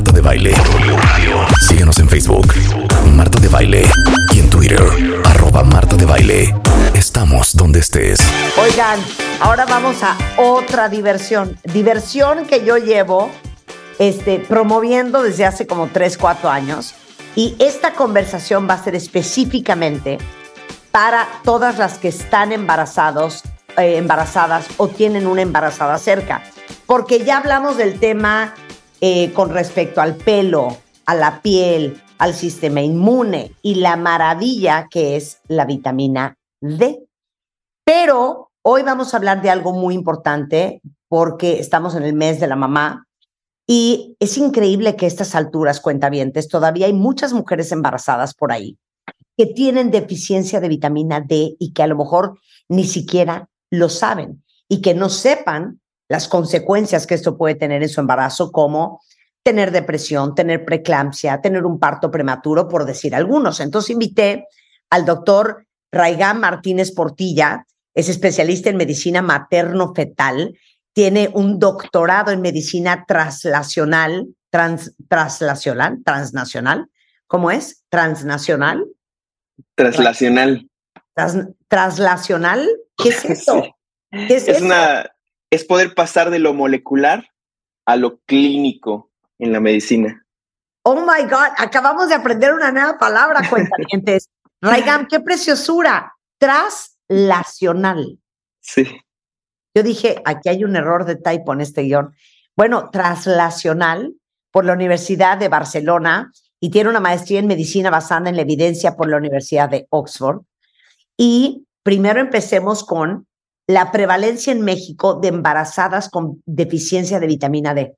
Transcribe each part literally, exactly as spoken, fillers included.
Marta de Baile. Síguenos en Facebook, Marta de Baile. Y en Twitter, arroba Marta de Baile. Estamos donde estés. Oigan, ahora vamos a otra diversión. Diversión que yo llevo este, promoviendo desde hace como tres, cuatro años. Y esta conversación va a ser específicamente para todas las que están embarazados, eh, embarazadas o tienen una embarazada cerca. Porque ya hablamos del tema eh, con respecto al pelo, a la piel, al sistema inmune y la maravilla que es la vitamina D. Pero hoy vamos a hablar de algo muy importante porque estamos en el mes de la mamá y es increíble que a estas alturas, cuentavientes, todavía hay muchas mujeres embarazadas por ahí que tienen deficiencia de vitamina D y que a lo mejor ni siquiera lo saben y que no sepan las consecuencias que esto puede tener en su embarazo, como tener depresión, tener preeclampsia, tener un parto prematuro, por decir algunos. Entonces invité al doctor Raigam Martínez Portilla, es especialista en medicina materno-fetal, tiene un doctorado en medicina translacional, trans, translacional, transnacional, ¿cómo es? Transnacional. Translacional. Trans, translacional, ¿qué es eso? Sí. ¿Qué es, es eso? Una, es poder pasar de lo molecular a lo clínico en la medicina. Oh my God, acabamos de aprender una nueva palabra, cuentavientes. Raigam, qué preciosura. Translacional. Sí. Yo dije, aquí hay un error de typo en este guión. Bueno, translacional por la Universidad de Barcelona y tiene una maestría en medicina basada en la evidencia por la Universidad de Oxford. Y primero empecemos con la prevalencia en México de embarazadas con deficiencia de vitamina D.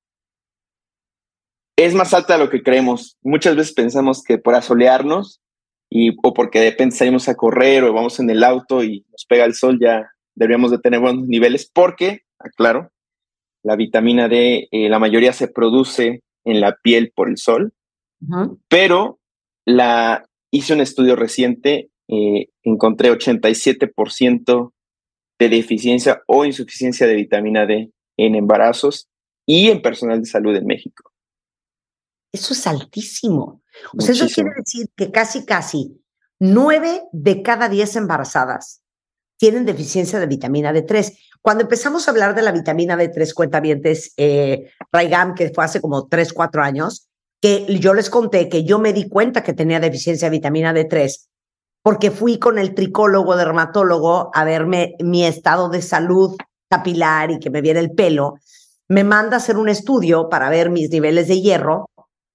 Es más alta de lo que creemos. Muchas veces pensamos que por asolearnos y, o porque de repente salimos a correr o vamos en el auto y nos pega el sol, ya deberíamos de tener buenos niveles porque, aclaro, la vitamina D, eh, la mayoría se produce en la piel por el sol, uh-huh. pero la, hice un estudio reciente, eh, encontré ochenta y siete por ciento de deficiencia o insuficiencia de vitamina D en embarazos y en personal de salud en México. Eso es altísimo. O sea, eso quiere decir que casi, casi nueve de cada diez embarazadas tienen deficiencia de vitamina D tres. Cuando empezamos a hablar de la vitamina D tres, cuentavientes, eh, Raigam, que fue hace como tres, cuatro años, que yo les conté que yo me di cuenta que tenía deficiencia de vitamina D tres porque fui con el tricólogo dermatólogo a verme mi estado de salud capilar y que me viera el pelo. Me manda a hacer un estudio para ver mis niveles de hierro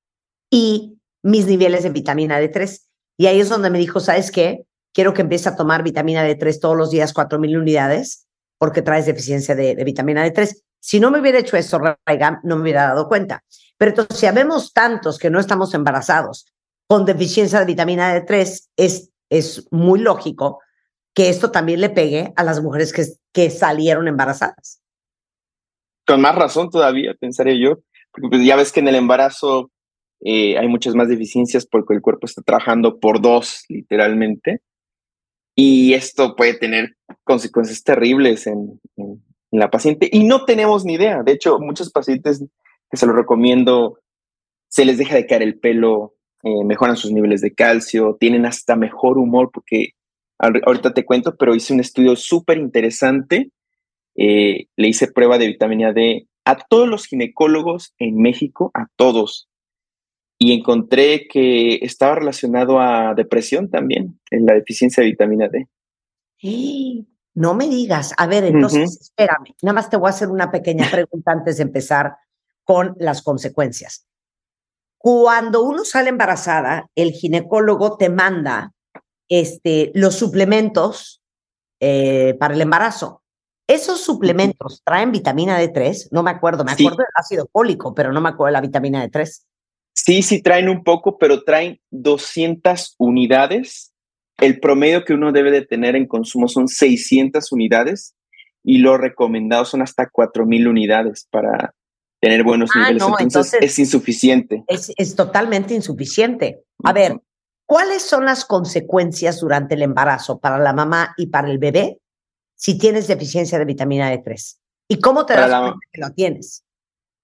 y mis niveles de vitamina D tres. Y ahí es donde me dijo, ¿sabes qué? Quiero que empieces a tomar vitamina D tres todos los días, cuatro mil unidades, porque traes deficiencia de, de vitamina D tres. Si no me hubiera hecho eso, Raigam, no me hubiera dado cuenta. Pero entonces, si habemos tantos que no estamos embarazados con deficiencia de vitamina D tres, es, es muy lógico que esto también le pegue a las mujeres que, que salieron embarazadas. Con más razón todavía, pensaría yo, porque pues ya ves que en el embarazo eh, hay muchas más deficiencias porque el cuerpo está trabajando por dos, literalmente. Y esto puede tener consecuencias terribles en, en, en la paciente. Y no tenemos ni idea. De hecho, muchos pacientes que se los recomiendo, se les deja de caer el pelo, eh, mejoran sus niveles de calcio, tienen hasta mejor humor, porque ahorita te cuento, pero hice un estudio súper interesante. Eh, le hice prueba de vitamina D a todos los ginecólogos en México, a todos. Y encontré que estaba relacionado a depresión también, en la deficiencia de vitamina D. ¡Hey! No me digas. A ver, entonces, uh-huh. espérame. Nada más te voy a hacer una pequeña pregunta antes de empezar con las consecuencias. Cuando uno sale embarazada, el ginecólogo te manda este, los suplementos eh, para el embarazo. ¿Esos suplementos traen vitamina D tres? No me acuerdo. Me acuerdo sí. del ácido fólico, pero no me acuerdo de la vitamina D tres. Sí, sí traen un poco, pero traen doscientas unidades. El promedio que uno debe de tener en consumo son seiscientas unidades y lo recomendado son hasta cuatro mil unidades para tener buenos ah, niveles. No, entonces, entonces es insuficiente. Es, es totalmente insuficiente. A uh-huh. ver, ¿cuáles son las consecuencias durante el embarazo para la mamá y para el bebé si tienes deficiencia de vitamina D tres? ¿Y cómo te das cuenta que lo tienes?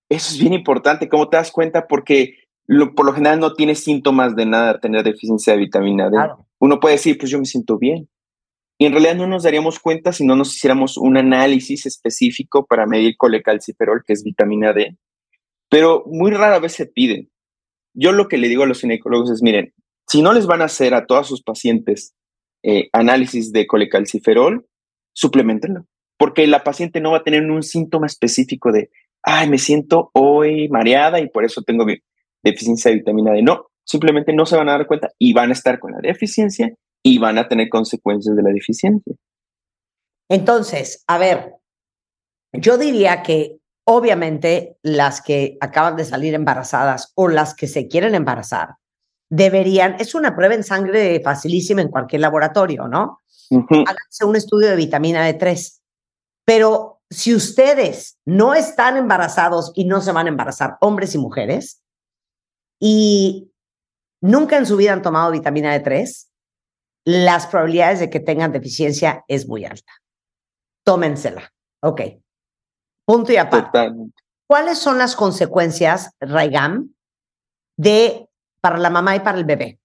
Eso es bien importante. ¿Cómo te das cuenta? Porque lo, por lo general no tienes síntomas de nada de tener deficiencia de vitamina D. Claro. Uno puede decir, pues yo me siento bien. Y en realidad no nos daríamos cuenta si no nos hiciéramos un análisis específico para medir colecalciferol, que es vitamina D. Pero muy rara vez se pide. Yo lo que le digo a los ginecólogos es, miren, si no les van a hacer a todos sus pacientes eh, análisis de colecalciferol, suplementenlo. Porque la paciente no va a tener un síntoma específico de, ay, me siento hoy mareada y por eso tengo deficiencia de vitamina D. No, simplemente no se van a dar cuenta y van a estar con la deficiencia y van a tener consecuencias de la deficiencia. Entonces, a ver, yo diría que obviamente las que acaban de salir embarazadas o las que se quieren embarazar deberían, es una prueba en sangre facilísima en cualquier laboratorio, ¿no? Uh-huh. Háganse un estudio de vitamina D tres. Pero si ustedes no están embarazados y no se van a embarazar, hombres y mujeres, y nunca en su vida han tomado vitamina D tres, las probabilidades de que tengan deficiencia es muy alta. Tómensela. Ok. Punto y aparte. Totalmente. ¿Cuáles son las consecuencias, Raigam, de, para la mamá y para el bebé?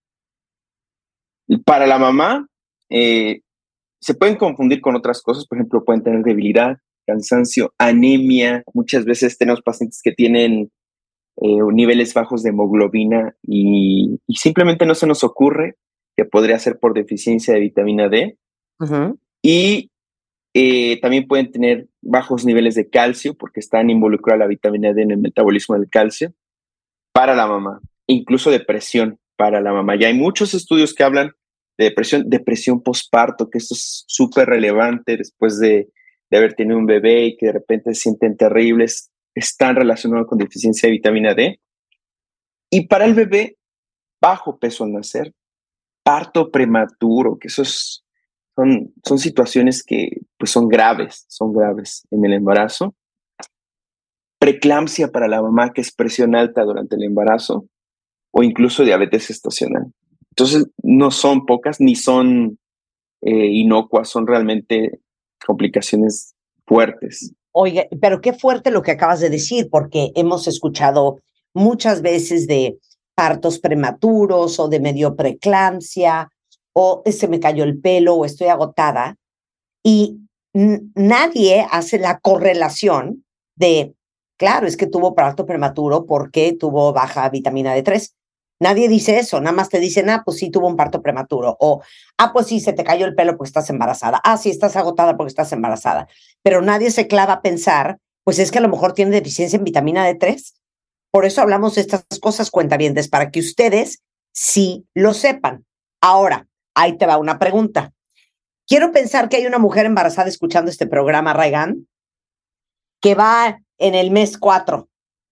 Para la mamá, eh, se pueden confundir con otras cosas. Por ejemplo, pueden tener debilidad, cansancio, anemia. Muchas veces tenemos pacientes que tienen eh, niveles bajos de hemoglobina y, y simplemente no se nos ocurre que podría ser por deficiencia de vitamina D. Uh-huh. Y eh, también pueden tener bajos niveles de calcio porque están involucrada la vitamina D en el metabolismo del calcio para la mamá, incluso depresión para la mamá. Ya hay muchos estudios que hablan de depresión, depresión postparto, que esto es súper relevante después de, de haber tenido un bebé y que de repente se sienten terribles, están relacionados con deficiencia de vitamina D. Y para el bebé, bajo peso al nacer, parto prematuro, que eso es, son, son situaciones que pues, son graves, son graves en el embarazo. Preeclampsia para la mamá, que es presión alta durante el embarazo, o incluso diabetes gestacional. Entonces, no son pocas ni son eh, inocuas, son realmente complicaciones fuertes. Oye, pero qué fuerte lo que acabas de decir, porque hemos escuchado muchas veces de partos prematuros o de medio preeclampsia o se me cayó el pelo o estoy agotada y n- nadie hace la correlación de, claro, es que tuvo parto prematuro porque tuvo baja vitamina D tres. Nadie dice eso, nada más te dicen, ah, pues sí, tuvo un parto prematuro, o, ah, pues sí, se te cayó el pelo porque estás embarazada, ah, sí, estás agotada porque estás embarazada, pero nadie se clava a pensar, pues es que a lo mejor tiene deficiencia en vitamina D tres. Por eso hablamos de estas cosas, cuentavientes, para que ustedes sí lo sepan. Ahora, ahí te va una pregunta. Quiero pensar que hay una mujer embarazada escuchando este programa, Raigam, que va en el mes cuatro.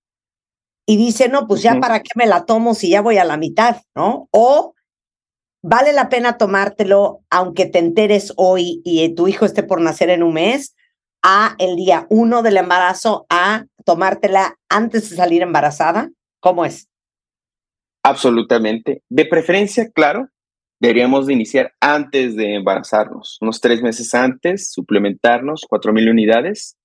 Y dice, no, pues ya uh-huh. ¿Para qué me la tomo si ya voy a la mitad, no? O vale la pena tomártelo aunque te enteres hoy y tu hijo esté por nacer en un mes, a el día uno del embarazo, a tomártela antes de salir embarazada. ¿Cómo es? Absolutamente. De preferencia, claro, deberíamos de iniciar antes de embarazarnos, unos tres meses antes, suplementarnos cuatro mil unidades.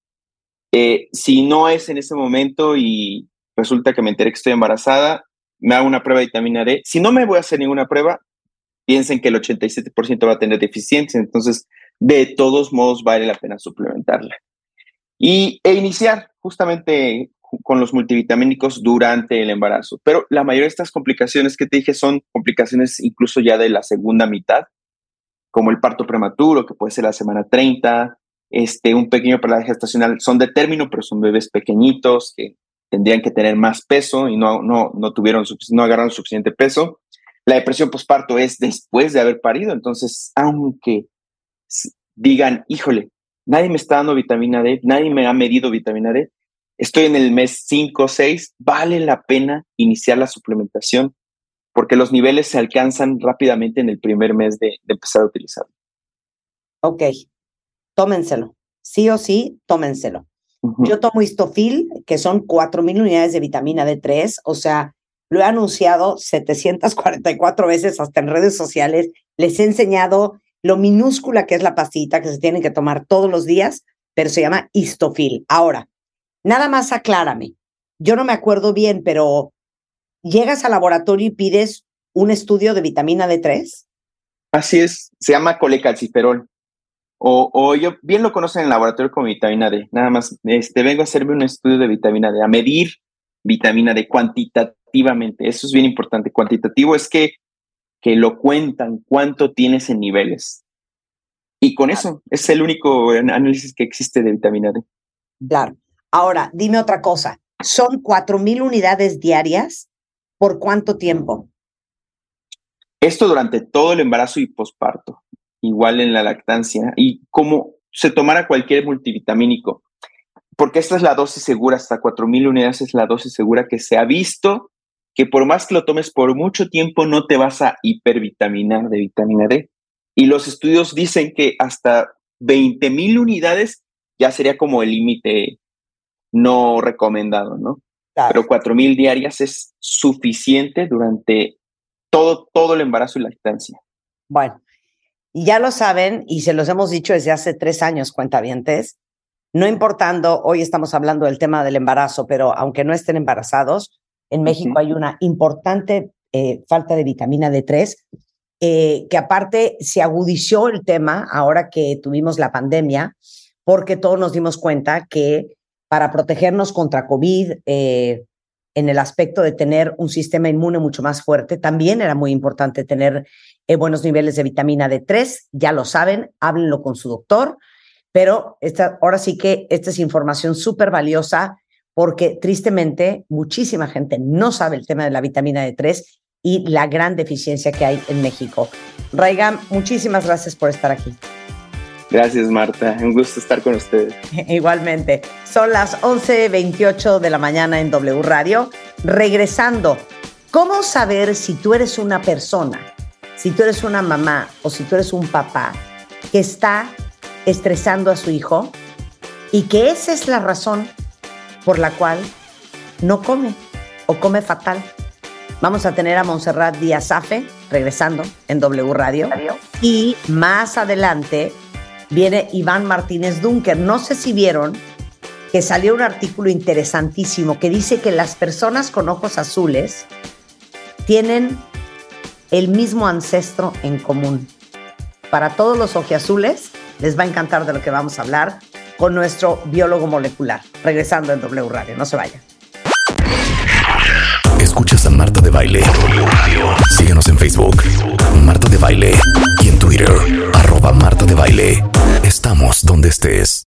Eh, si no es en ese momento y resulta que me enteré que estoy embarazada, me hago una prueba de vitamina D. Si no me voy a hacer ninguna prueba, piensen que el ochenta y siete por ciento va a tener deficiencia, entonces de todos modos vale la pena suplementarla. Y, e iniciar justamente con los multivitamínicos durante el embarazo. Pero la mayoría de estas complicaciones que te dije son complicaciones incluso ya de la segunda mitad, como el parto prematuro, que puede ser la semana treinta, este, un pequeño periodo gestacional, son de término, pero son bebés pequeñitos que tendrían que tener más peso y no, no, no, tuvieron, no agarraron suficiente peso. La depresión postparto es después de haber parido, entonces, aunque digan, híjole, nadie me está dando vitamina D, nadie me ha medido vitamina D, estoy en el mes cinco o seis, vale la pena iniciar la suplementación porque los niveles se alcanzan rápidamente en el primer mes de, de empezar a utilizarlo. Ok, tómenselo, sí o sí, tómenselo. Uh-huh. Yo tomo Histofil, que son cuatro mil unidades de vitamina D tres, o sea, lo he anunciado setecientas cuarenta y cuatro veces hasta en redes sociales, les he enseñado lo minúscula que es la pastita que se tiene que tomar todos los días, pero se llama Histofil. Ahora, nada más aclárame. Yo no me acuerdo bien, pero ¿llegas al laboratorio y pides un estudio de vitamina D tres? Así es, se llama colecalciferol. O, o yo bien lo conocen en el laboratorio como vitamina D. Nada más, este, vengo a hacerme un estudio de vitamina D, a medir vitamina D cuantitativamente. Eso es bien importante. Cuantitativo es que, que lo cuentan, cuánto tienes en niveles. Y con eso, es el único análisis que existe de vitamina D. Claro. Ahora, dime otra cosa. ¿Son cuatro mil unidades diarias? ¿Por cuánto tiempo? Esto durante todo el embarazo y posparto, igual en la lactancia, y como se tomara cualquier multivitamínico, porque esta es la dosis segura, hasta cuatro mil unidades es la dosis segura que se ha visto, que por más que lo tomes por mucho tiempo no te vas a hipervitaminar de vitamina D. Y los estudios dicen que hasta veinte mil unidades ya sería como el límite no recomendado, ¿no? Claro. Pero cuatro mil diarias es suficiente durante todo, todo el embarazo y lactancia. Bueno, y ya lo saben, y se los hemos dicho desde hace tres años, cuentavientes, no importando, hoy estamos hablando del tema del embarazo, pero aunque no estén embarazados, en México uh-huh. hay una importante eh, falta de vitamina D tres, eh, que aparte se agudizó el tema ahora que tuvimos la pandemia, porque todos nos dimos cuenta que para protegernos contra COVID, eh, en el aspecto de tener un sistema inmune mucho más fuerte, también era muy importante tener eh, buenos niveles de vitamina D tres. Ya lo saben, háblenlo con su doctor, pero esta, ahora sí que esta es información súper valiosa porque tristemente muchísima gente no sabe el tema de la vitamina D tres y la gran deficiencia que hay en México. Raigam, muchísimas gracias por estar aquí. Gracias, Marta. Un gusto estar con ustedes. Igualmente. Son las once veintiocho de la mañana en W Radio. Regresando, ¿cómo saber si tú eres una persona, si tú eres una mamá o si tú eres un papá que está estresando a su hijo y que esa es la razón por la cual no come o come fatal? Vamos a tener a Montserrat Díaz Afe regresando en W Radio. Y más adelante viene Iván Martínez Dunker. No sé si vieron que salió un artículo interesantísimo que dice que las personas con ojos azules tienen el mismo ancestro en común. Para todos los ojiazules, les va a encantar de lo que vamos a hablar con nuestro biólogo molecular. Regresando en W Radio, no se vayan. Escuchas a Marta de Baile. Síguenos en Facebook, Marta de Baile, y en Twitter, arroba Marta de Baile. Estamos donde estés.